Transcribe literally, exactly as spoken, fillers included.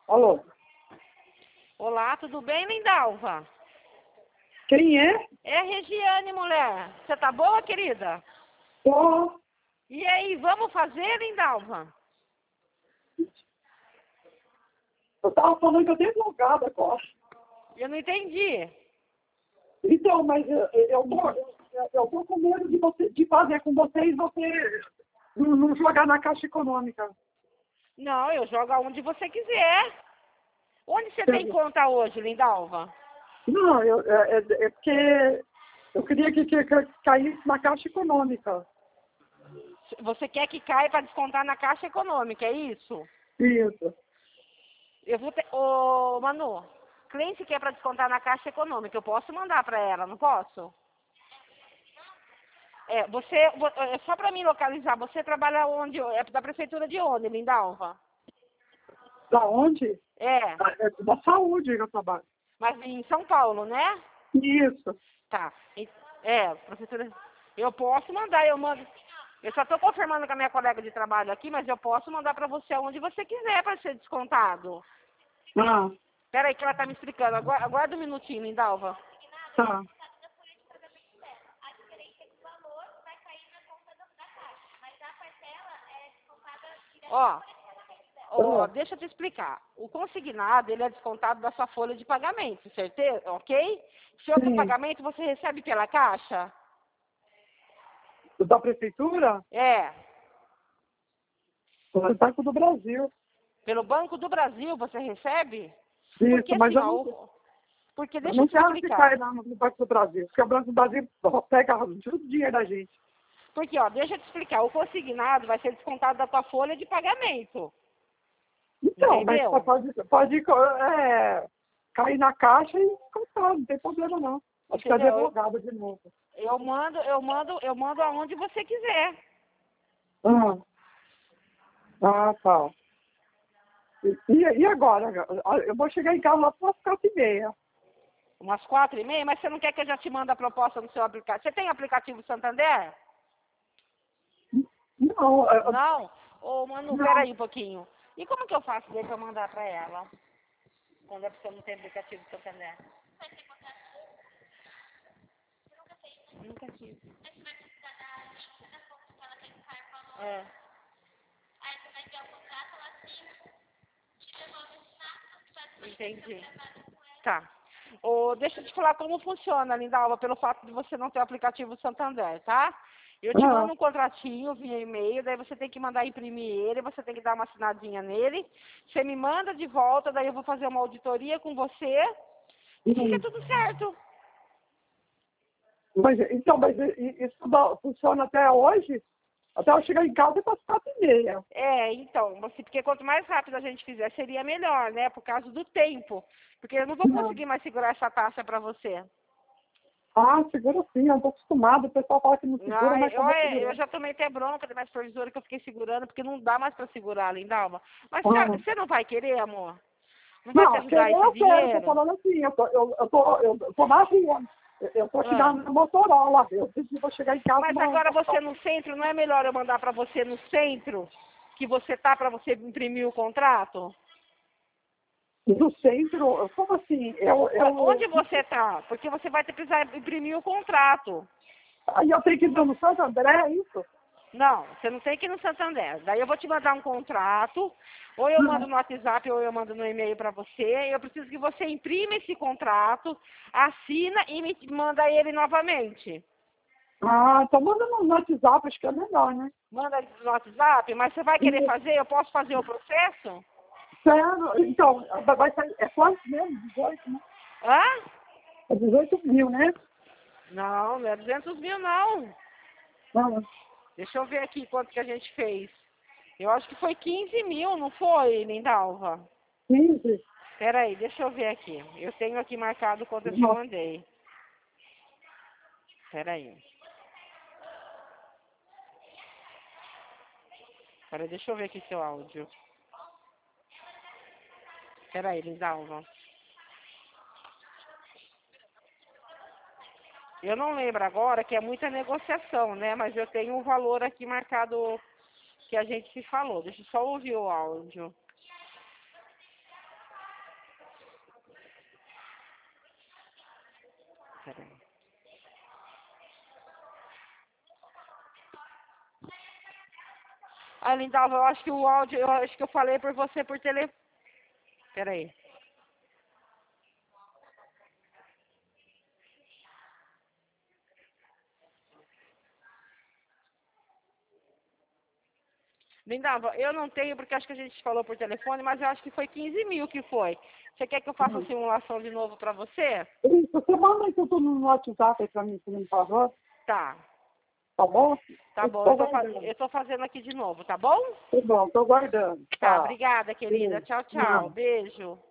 Alô? Olá, tudo bem, Lindalva? Quem é? É a Regiane, mulher. Você tá boa, querida? Tô. E aí, vamos fazer, Lindalva? Eu tava falando que eu tenho advogado agora. Eu não entendi. Então, mas eu, eu, tô, eu, eu tô com medo de, você, de fazer com vocês você não, não jogar na Caixa Econômica. Não, eu jogo aonde você quiser. Onde você tem Eu- conta hoje, Lindalva? Não, eu, é, é- é porque eu queria que, que, que caísse na Caixa Econômica. Você quer que caia para descontar na Caixa Econômica, é isso? Isso. Eu vou ter... Ô, Manu, cliente quer para descontar na Caixa Econômica, eu posso mandar para ela, não posso? É, você... vo- é só para mim localizar, você trabalha onde? É da prefeitura de onde, Lindalva? Da onde? É, Da, é da saúde que eu trabalho. mas em São Paulo, né? Isso. Tá. E- É, professora, eu posso mandar, eu mando. Eu só estou confirmando com a minha colega de trabalho aqui, mas eu posso mandar para você onde você quiser para ser descontado. Ah, Peraí que ela tá me explicando. Agora, aguarda um minutinho, Lindalva. tá. Ó, ó, Ah, deixa eu te explicar. O consignado, ele é descontado da sua folha de pagamento, certeza? Ok? Se outro sim. pagamento você recebe pela caixa? Da prefeitura? É. Do Banco do Brasil. Pelo Banco do Brasil você recebe? Porque Isso, mas assim, eu ó, não, o- porque eu deixa eu não te quero que explicar. caia no no Banco do Brasil, porque o Banco do Brasil pega tudo o dinheiro da gente. Porque, ó, deixa eu te explicar. O consignado vai ser descontado da tua folha de pagamento. Então, mas só Entendeu? pode, pode é, cair na caixa e contar, não tem problema não. Acho que é Entendeu? Eu, advogado de novo. eu mando, eu mando, eu mando aonde você quiser. Ah, ah tá. E, e e agora? Eu vou chegar em casa lá para umas quatro e meia. Umas quatro e meia, mas você não quer que eu já te mande a proposta no seu aplicativo? Você tem aplicativo Santander? Não, eu- eu- Não? Ô, Manu, não. peraí um pouquinho. E como que eu faço daí pra mandar pra ela? Quando a pessoa não tem aplicativo Santander? Nunca tive. É. Entendi. Tá. Ô, deixa eu te falar como funciona, Lindalva, pelo fato de você não ter o aplicativo Santander, tá? Eu te Ah, mando um contratinho via e-mail, daí você tem que mandar imprimir ele, você tem que dar uma assinadinha nele. Você me manda de volta, daí eu vou fazer uma auditoria com você e fica hum. tudo certo. Mas, então, mas i- i- isso dá- funciona até hoje? Até eu chegar em casa para as quatro e meia. É, então, você, porque quanto mais rápido a gente fizer, seria melhor, né? Por causa do tempo. Porque eu não vou Não. conseguir mais segurar essa taxa pra você. Ah, segura sim, eu estou acostumado. O pessoal fala que não segura, Ah, mas eu, como eu eu segurando. já tomei até bronca da minha supervisora que eu fiquei segurando, porque não dá mais pra segurar, Lindalva. Mas Ah. você você não vai querer, amor? Não vai te Não, ajudar querer esse eu quero, estou dinheiro? falando assim, eu tô, eu, eu tô, eu tô na rua. Eu estou aqui na Ah. na Motorola. Eu preciso vou chegar em casa. Mas Não, agora você no centro, não é melhor eu mandar pra você no centro que você tá pra você imprimir o contrato? no centro, como assim? Eu, eu, Onde você tá? Porque você vai ter que precisar imprimir o contrato. aí eu tenho que ir no Santo André, é isso? Não, você não tem que ir no Santander. Daí eu vou te mandar um contrato, ou eu mando no WhatsApp, ou eu mando no e-mail para você. Eu preciso que você imprima esse contrato, assina e me manda ele novamente. Ah, então manda no WhatsApp, acho que é melhor, né? Manda ele no WhatsApp, mas você vai querer E, fazer? Eu posso fazer o processo? sério, então, vai vai sair, é quanto mesmo? dezoito, né? Hã? É dezoito mil, né? Não, não é duzentos mil, não. Ah, Deixa eu ver aqui quanto que a gente fez. Eu acho que foi quinze mil, não foi, Lindalva? quinze. Peraí, deixa eu ver aqui. Eu tenho aqui marcado quanto eu te Nossa, mandei. Peraí. Peraí, deixa eu ver aqui seu áudio. Peraí, Lindalva. Eu não lembro agora, que é muita negociação, né? Mas eu tenho um valor aqui marcado que a gente se falou. Deixa eu só ouvir o áudio. Peraí. Ah, Lindalva, eu acho que o áudio, eu acho que eu falei por você por telefone. Peraí. Lindalva, eu não tenho, porque acho que a gente falou por telefone, mas eu acho que foi quinze mil que foi. Você quer que eu faça a simulação de novo para você? Isso, você manda isso tudo no WhatsApp aí pra mim, por favor. Tá. Tá bom? Tá bom, eu tô, fa eu tô fazendo aqui de novo, tá bom? Tá bom, tô guardando. Tá, Tá. obrigada, querida. Beijo. Tchau, tchau. Beijo.